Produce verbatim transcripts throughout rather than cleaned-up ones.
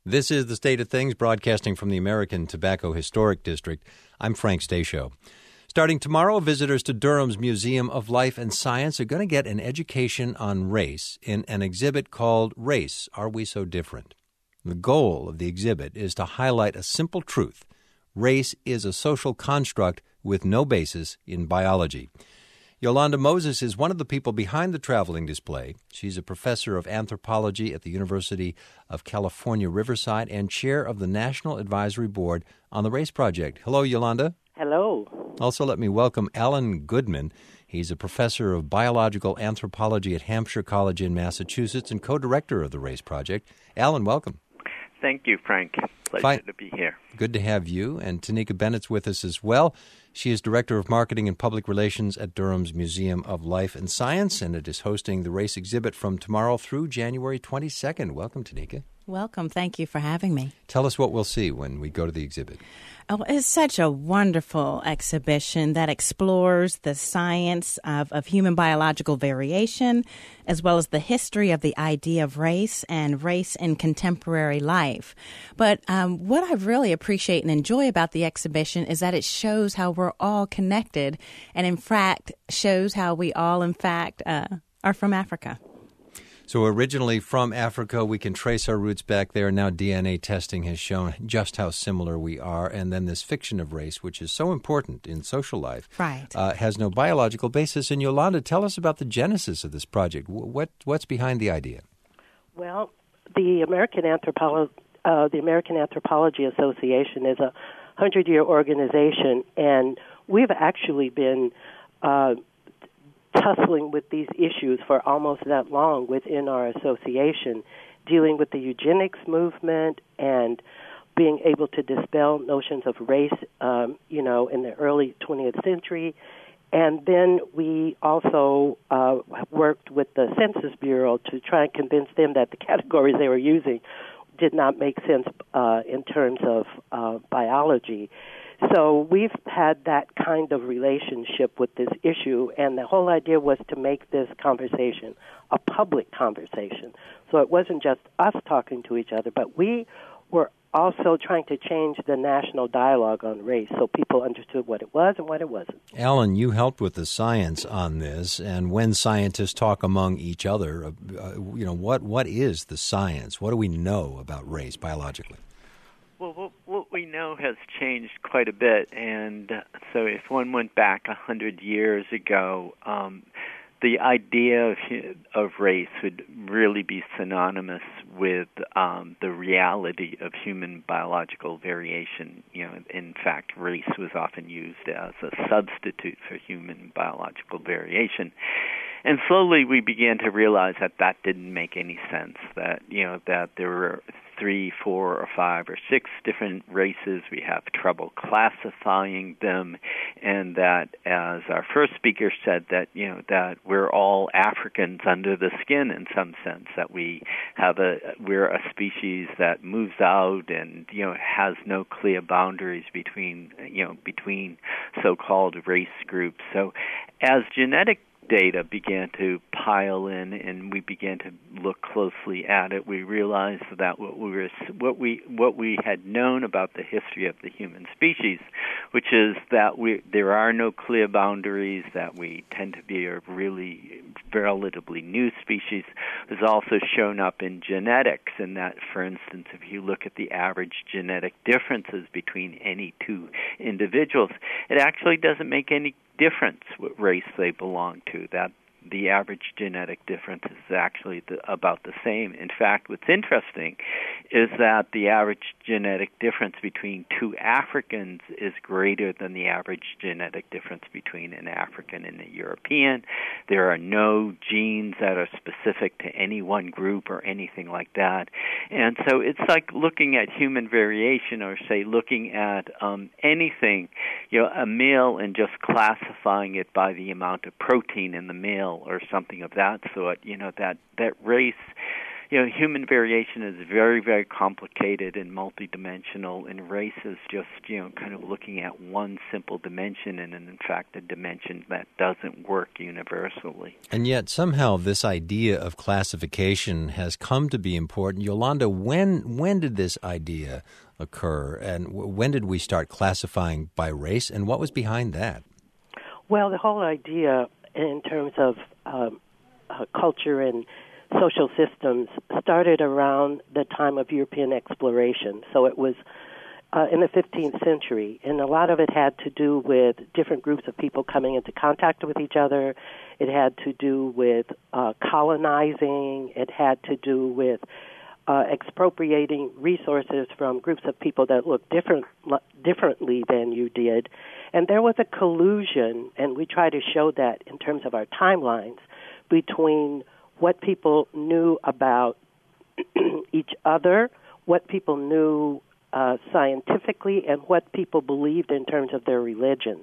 This is The State of Things, broadcasting from the American Tobacco Historic District. I'm Frank Stasio. Starting tomorrow, visitors to Durham's Museum of Life and Science are going to get an education on race in an exhibit called Race, Are We So Different? The goal of the exhibit is to highlight a simple truth. Race is a social construct with no basis in biology. Yolanda Moses is one of the people behind the traveling display. She's a professor of anthropology at the University of California, Riverside, and chair of the National Advisory Board on the Race Project. Hello, Yolanda. Hello. Also, let me welcome Alan Goodman. He's a professor of biological anthropology at Hampshire College in Massachusetts and co-director of the Race Project. Alan, welcome. Thank you, Frank. Pleasure Fine. to be here. Good to have you. And Tanika Bennett's with us as well. She is Director of Marketing and Public Relations at Durham's Museum of Life and Science, and it is hosting the race exhibit from tomorrow through January twenty-second. Welcome, Tanika. Welcome. Thank you for having me. Tell us what we'll see when we go to the exhibit. Oh, it's such a wonderful exhibition that explores the science of, of human biological variation, as well as the history of the idea of race and race in contemporary life. But um, what I really appreciate and enjoy about the exhibition is that it shows how we're all connected and, in fact, shows how we all, in fact, uh, are from Africa. So originally from Africa, we can trace our roots back there. Now D N A testing has shown just how similar we are. And then this fiction of race, which is so important in social life, right. uh, has no biological basis. And Yolanda, tell us about the genesis of this project. What What's behind the idea? Well, the American Anthropolo- uh, the American Anthropology Association is a hundred-year organization, and we've actually been uh, tussling with these issues for almost that long within our association, dealing with the eugenics movement and being able to dispel notions of race, um, you know, in the early twentieth century. And then we also uh, worked with the Census Bureau to try and convince them that the categories they were using did not make sense uh, in terms of uh, biology. So we've had that kind of relationship with this issue, and the whole idea was to make this conversation a public conversation. So it wasn't just us talking to each other, but we were also trying to change the national dialogue on race so people understood what it was and what it wasn't. Alan, you helped with the science on this, and when scientists talk among each other, uh, you know, what what is the science? What do we know about race biologically? Well, what, what we know has changed quite a bit, and uh, so if one went back a hundred years ago, um, the idea of, of race would really be synonymous with um, the reality of human biological variation. You know, in fact, race was often used as a substitute for human biological variation. And slowly we began to realize that that didn't make any sense, that, you know, that there were three, four, or five, or six different races. We have trouble classifying them, and that, as our first speaker said, that, you know, that we're all Africans under the skin in some sense, that we have a, we're a species that moves out and, you know, has no clear boundaries between, you know, between so-called race groups. So as genetic data began to pile in, and we began to look closely at it, we realized that what we were, what we what we had known about the history of the human species, which is that we there are no clear boundaries, that we tend to be a really relatively new species, has also shown up in genetics, and that, for instance, if you look at the average genetic differences between any two individuals, it actually doesn't make any difference what race they belong to, that the average genetic difference is actually the, about the same. In fact, what's interesting is that the average genetic difference between two Africans is greater than the average genetic difference between an African and a European. There are no genes that are specific to any one group or anything like that. And so it's like looking at human variation, or say looking at um, anything, you know, a meal, and just classifying it by the amount of protein in the meal or something of that sort. You know, that, that race, you know, human variation is very, very complicated and multidimensional, and race is just, you know, kind of looking at one simple dimension, and in fact a dimension that doesn't work universally. And yet somehow this idea of classification has come to be important. Yolanda, when when did this idea occur, and when did we start classifying by race, and what was behind that? Well, the whole idea in terms of um, uh, culture and social systems started around the time of European exploration. So it was uh, in the fifteenth century, and a lot of it had to do with different groups of people coming into contact with each other. It had to do with uh, colonizing. It had to do with uh, expropriating resources from groups of people that looked different, differently than you did. And there was a collusion, and we try to show that in terms of our timelines, between what people knew about each other, what people knew uh, scientifically, and what people believed in terms of their religion.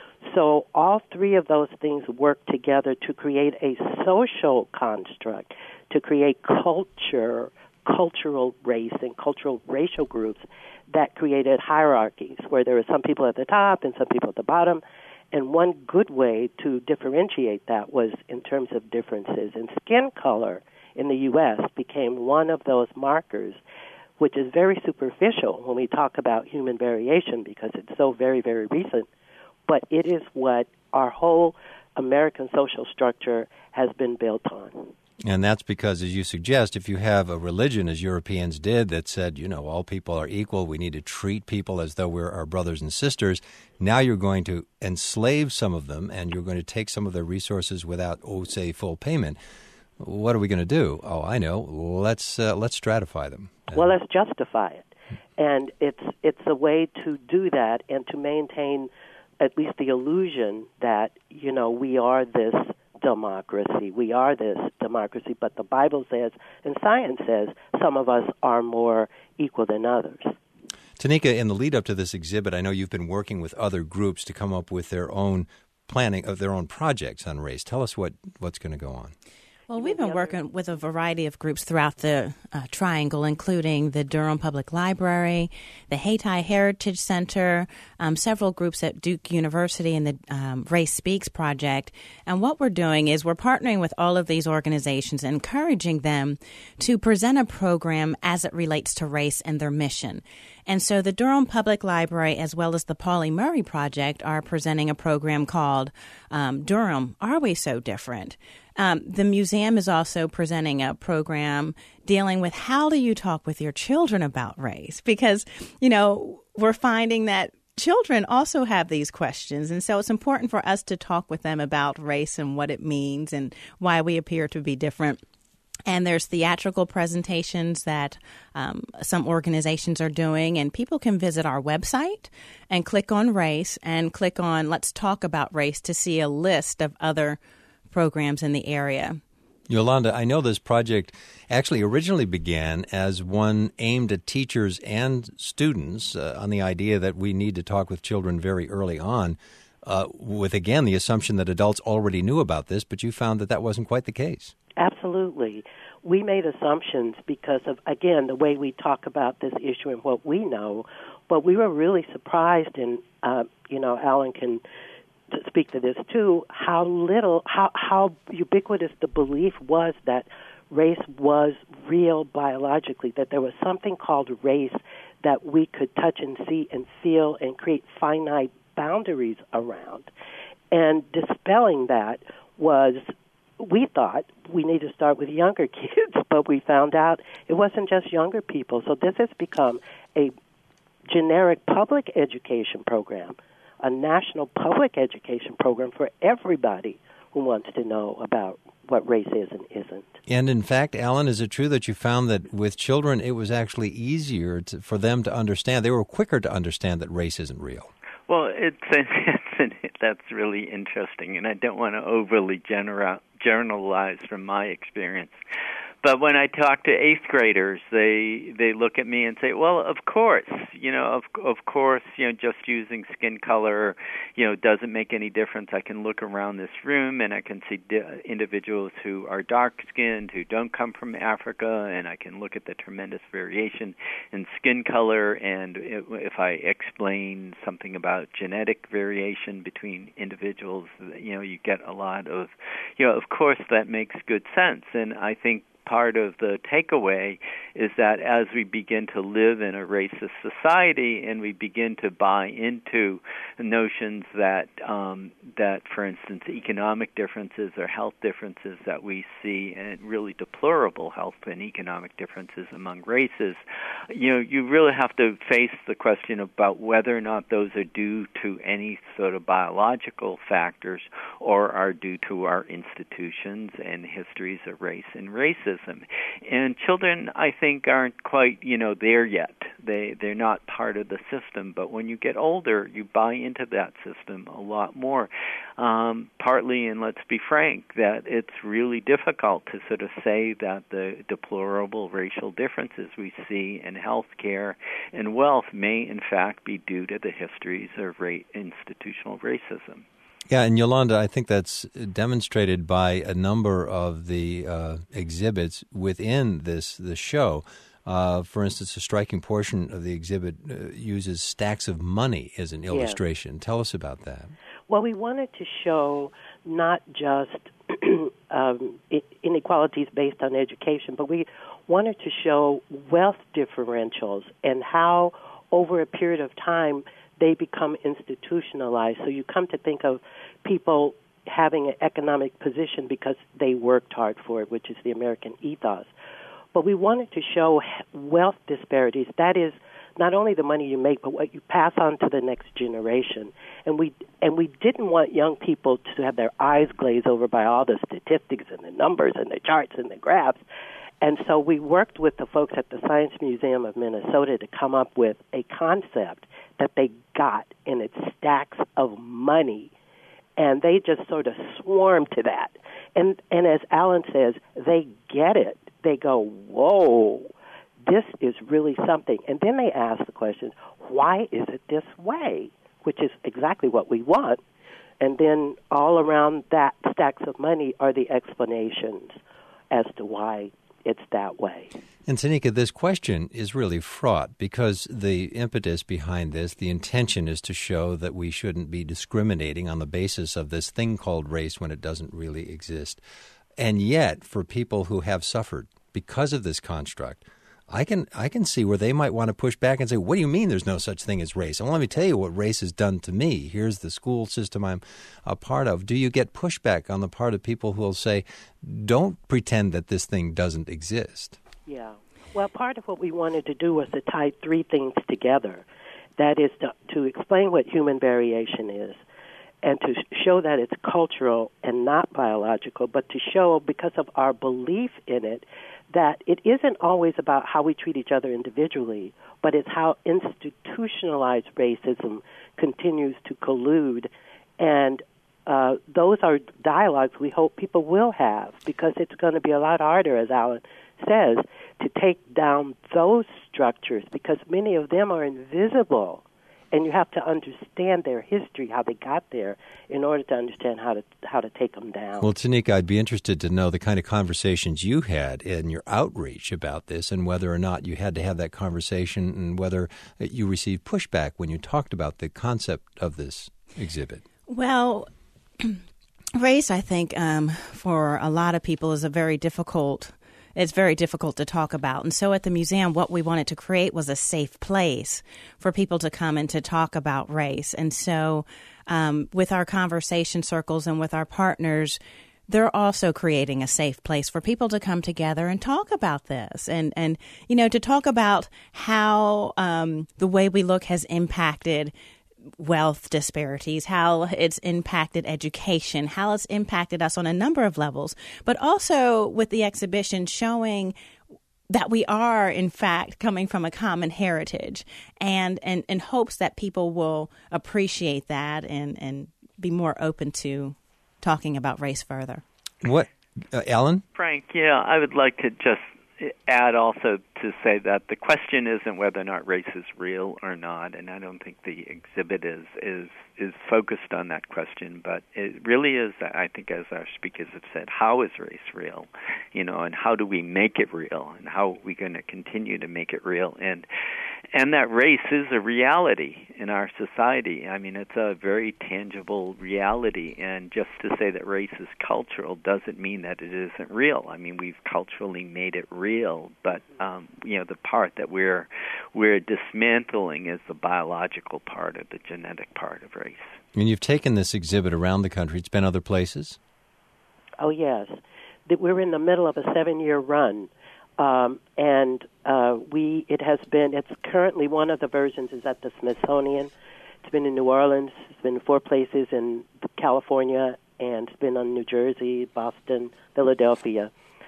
So all three of those things work together to create a social construct, to create culture, cultural race, and cultural racial groups that created hierarchies where there were some people at the top and some people at the bottom. And one good way to differentiate that was in terms of differences. And skin color in the U S became one of those markers, which is very superficial when we talk about human variation because it's so very, very recent. But it is what our whole American social structure has been built on. And that's because, as you suggest, if you have a religion, as Europeans did, that said, you know, all people are equal, we need to treat people as though we're our brothers and sisters, now you're going to enslave some of them and you're going to take some of their resources without, oh, say, full payment. What are we going to do? Oh, I know. Let's uh, let's stratify them. Well, let's justify it. And it's it's a way to do that and to maintain at least the illusion that, you know, we are this democracy. We are this democracy, but the Bible says and science says some of us are more equal than others. Tanika, in the lead up to this exhibit, I know you've been working with other groups to come up with their own planning of their own projects on race. Tell us what, what's going to go on. Well, we've been working with a variety of groups throughout the uh, Triangle, including the Durham Public Library, the Hayti Heritage Center, um, several groups at Duke University, and the um, Race Speaks Project. And what we're doing is we're partnering with all of these organizations, encouraging them to present a program as it relates to race and their mission. And so the Durham Public Library, as well as the Pauli Murray Project, are presenting a program called um, Durham, Are We So Different? Um, the museum is also presenting a program dealing with how do you talk with your children about race? Because, you know, we're finding that children also have these questions. And so it's important for us to talk with them about race and what it means and why we appear to be different. And there's theatrical presentations that um, some organizations are doing, and people can visit our website and click on race and click on Let's Talk About Race to see a list of other programs in the area. Yolanda, I know this project actually originally began as one aimed at teachers and students uh, on the idea that we need to talk with children very early on, uh, with, again, the assumption that adults already knew about this, but you found that that wasn't quite the case. Absolutely. We made assumptions because of, again, the way we talk about this issue and what we know, but we were really surprised, and, uh, you know, Alan can speak to this too, how little, how, how ubiquitous the belief was that race was real biologically, that there was something called race that we could touch and see and feel and create finite boundaries around. And dispelling that was, we thought we need to start with younger kids, but we found out it wasn't just younger people. So this has become a generic public education program, a national public education program for everybody who wants to know about what race is and isn't. And in fact, Alan, is it true that you found that with children it was actually easier to, for them to understand, they were quicker to understand that race isn't real? Well, it's, it's that's really interesting, and I don't want to overly genera- generalize from my experience. But when I talk to eighth graders, they they look at me and say, "Well, of course, you know, of of course, you know, just using skin color, you know, doesn't make any difference. I can look around this room and I can see di- individuals who are dark-skinned, who don't come from Africa, and I can look at the tremendous variation in skin color. And it, if I explain something about genetic variation between individuals, you know, you get a lot of, you know, of course, that makes good sense." And I think part of the takeaway is that as we begin to live in a racist society and we begin to buy into notions that, um, that for instance, economic differences or health differences that we see, and really deplorable health and economic differences among races, you know, you really have to face the question about whether or not those are due to any sort of biological factors or are due to our institutions and histories of race and racism. And children, I think, aren't quite, you know, there yet. They, they're not part of the system. But when you get older, you buy into that system a lot more. Um, partly, and let's be frank, that it's really difficult to sort of say that the deplorable racial differences we see in health care and wealth may, in fact, be due to the histories of ra- institutional racism. Yeah, and Yolanda, I think that's demonstrated by a number of the uh, exhibits within this the show. Uh, for instance, a striking portion of the exhibit uh, uses stacks of money as an illustration. Yes. Tell us about that. Well, we wanted to show not just um, inequalities based on education, but we wanted to show wealth differentials and how, over a period of time, they become institutionalized. So you come to think of people having an economic position because they worked hard for it, which is the American ethos. But we wanted to show wealth disparities. That is not only the money you make, but what you pass on to the next generation. And we and we didn't want young people to have their eyes glazed over by all the statistics and the numbers and the charts and the graphs. And so we worked with the folks at the Science Museum of Minnesota to come up with a concept that they got, and it's stacks of money. And they just sort of swarm to that. And and as Alan says, they get it. They go, whoa, this is really something. And then they ask the question, why is it this way? Which is exactly what we want. And then all around that stacks of money are the explanations as to why it's that way. And Tanika, this question is really fraught because the impetus behind this, the intention is to show that we shouldn't be discriminating on the basis of this thing called race when it doesn't really exist. And yet, for people who have suffered because of this construct, I can I can see where they might want to push back and say, what do you mean there's no such thing as race? And well, let me tell you what race has done to me. Here's the school system I'm a part of. Do you get pushback on the part of people who will say, don't pretend that this thing doesn't exist? Yeah. Well, part of what we wanted to do was to tie three things together. That is to, to explain what human variation is, and to show that it's cultural and not biological, but to show, because of our belief in it, that it isn't always about how we treat each other individually, but it's how institutionalized racism continues to collude. And uh, those are dialogues we hope people will have, because it's going to be a lot harder, as Alan says, to take down those structures, because many of them are invisible. And you have to understand their history, how they got there, in order to understand how to how to take them down. Well, Tanika, I'd be interested to know the kind of conversations you had in your outreach about this, and whether or not you had to have that conversation, and whether you received pushback when you talked about the concept of this exhibit. Well, race, I think, um, for a lot of people is a very difficult It's very difficult to talk about. And so at the museum, what we wanted to create was a safe place for people to come and to talk about race. And so um, with our conversation circles and with our partners, they're also creating a safe place for people to come together and talk about this. And, and you know, to talk about how um, the way we look has impacted wealth disparities, how it's impacted education, how it's impacted us on a number of levels, but also with the exhibition showing that we are, in fact, coming from a common heritage, and and in hopes that people will appreciate that and, and be more open to talking about race further. What Uh, Alan? Frank, yeah, I would like to just add also to say that the question isn't whether or not race is real or not, and I don't think the exhibit is is is focused on that question, but it really is, I think, as our speakers have said, how is race real, you know, and how do we make it real, and how are we going to continue to make it real, and and that race is a reality in our society. I mean, it's a very tangible reality, and just to say that race is cultural doesn't mean that it isn't real. I mean, we've culturally made it real, but um, you know, the part that we're we're dismantling is the biological part of the genetic part of race. And you've taken this exhibit around the country. It's been other places? Oh, yes. We're in the middle of a seven-year run, um, and uh, we it has been, it's currently, one of the versions is at the Smithsonian. It's been in New Orleans. It's been in four places in California, and it's been on New Jersey, Boston, Philadelphia.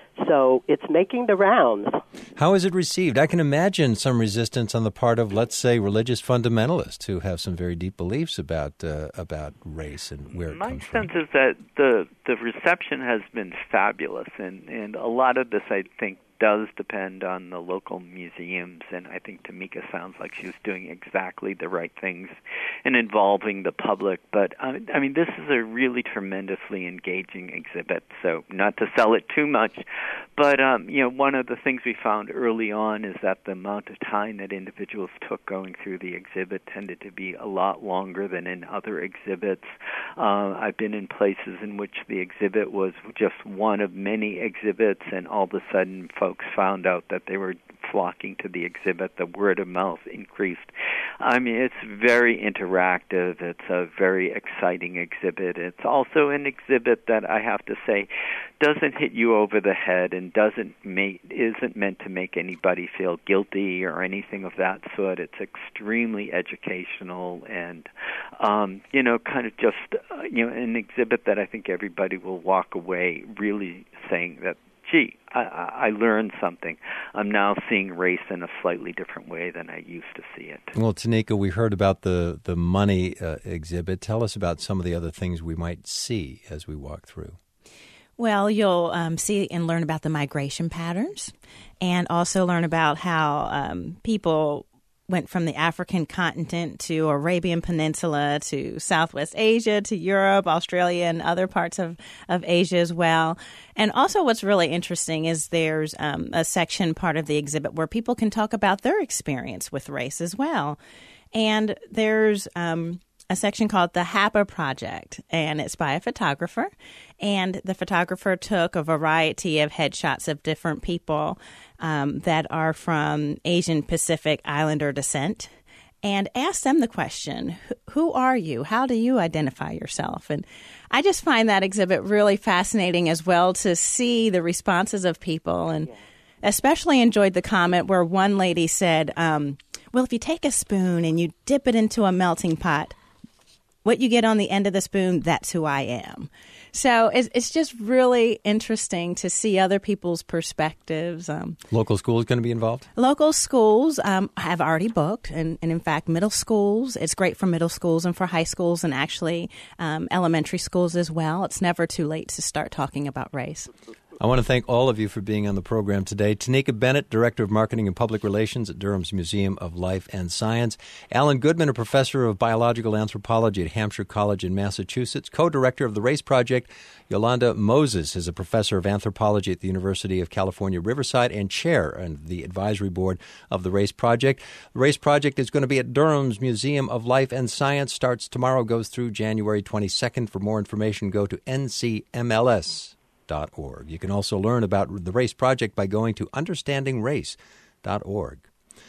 So it's making the rounds. How is it received? I can imagine some resistance on the part of, let's say, religious fundamentalists who have some very deep beliefs about uh, about race and where it My comes sense from. is that the the reception has been fabulous, and, and a lot of this, I think, does depend on the local museums, and I think Tamika sounds like she's doing exactly the right things in involving the public. But, uh, I mean, this is a really tremendously engaging exhibit, so not to sell it too much, but, um, you know, one of the things we found early on is that the amount of time that individuals took going through the exhibit tended to be a lot longer than in other exhibits. Uh, I've been in places in which the exhibit was just one of many exhibits, and all of a sudden folks found out that they were flocking to the exhibit. The word of mouth increased. I mean, it's very interactive. It's a very exciting exhibit. It's also an exhibit that I have to say doesn't hit you over the head and doesn't make, isn't meant to make anybody feel guilty or anything of that sort. It's extremely educational and, um, you know, kind of just, uh, you know, an exhibit that I think everybody will walk away really saying that, gee, I, I learned something. I'm now seeing race in a slightly different way than I used to see it. Well, Tanika, we heard about the, the money uh, exhibit. Tell us about some of the other things we might see as we walk through. Well, you'll um, see and learn about the migration patterns, and also learn about how um, people went from the African continent to Arabian Peninsula to Southwest Asia to Europe, Australia, and other parts of, of Asia as well. And also what's really interesting is there's um, a section part of the exhibit where people can talk about their experience with race as well. And there's um, a section called the Hapa Project, and it's by a photographer. And the photographer took a variety of headshots of different people um, that are from Asian Pacific Islander descent and asked them the question, who are you? How do you identify yourself? And I just find that exhibit really fascinating as well to see the responses of people, and especially enjoyed the comment where one lady said, um, well, if you take a spoon and you dip it into a melting pot, what you get on the end of the spoon, that's who I am. So it's, it's just really interesting to see other people's perspectives. Um, Local schools going to be involved? Local schools um, have already booked, and, and in fact, middle schools. It's great for middle schools and for high schools, and actually um, elementary schools as well. It's never too late to start talking about race. I want to thank all of you for being on the program today. Tanika Bennett, Director of Marketing and Public Relations at Durham's Museum of Life and Science. Alan Goodman, a Professor of Biological Anthropology at Hampshire College in Massachusetts. Co-Director of the Race Project, Yolanda Moses, is a Professor of Anthropology at the University of California, Riverside, and Chair of the Advisory Board of the Race Project. The Race Project is going to be at Durham's Museum of Life and Science. Starts tomorrow, goes through January twenty-second. For more information, go to N C M L S. Dot org. You can also learn about the Race Project by going to understanding race dot org.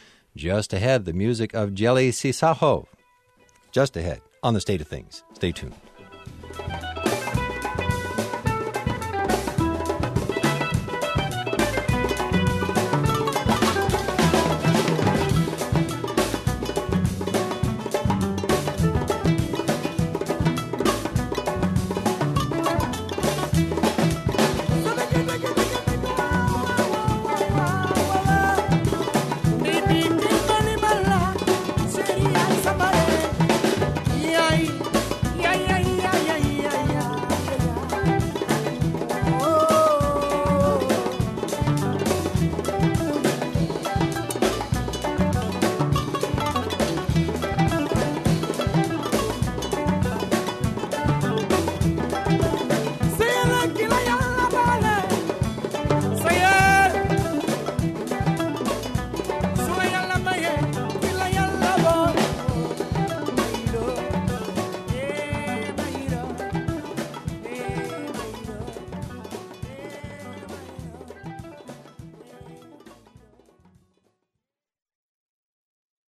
Just ahead, the music of Jelly Cisaho. Just ahead on The State of Things. Stay tuned.